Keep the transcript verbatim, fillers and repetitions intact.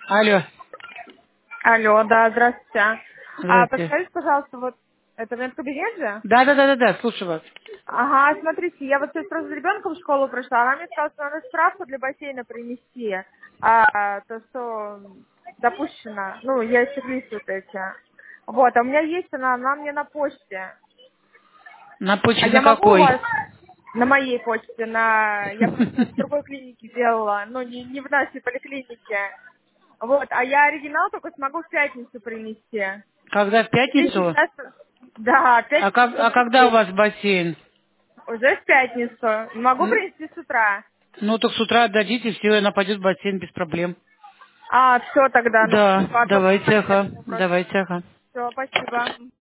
Алло. Алло, да, здравствуйте. А, Здравствуйте. подскажите, пожалуйста, вот это медкабинет же? Да, да, да, да, да, слушаю вас. Ага, смотрите, я вот сейчас просто с ребенком в школу пришла, она мне сказала, что надо справку для бассейна принести, а, то, что допущено, ну, я чек-лист вот эти. Вот, а у меня есть она, она мне на почте. На А почте я на могу у какой? вас на моей почте, на я просто в другой клинике делала, но не, не в нашей поликлинике. Вот, а я оригинал только смогу в пятницу принести. Когда в Или пятницу? сейчас, да, в А, пятницу как, а только когда у здесь. вас бассейн? Уже в пятницу. Могу Ну, принести с утра. ну, так с утра отдадите, все, она пойдет в бассейн без проблем. А, все тогда, ну, Да, по давайте, ага, просто. давайте, ага. Все, спасибо.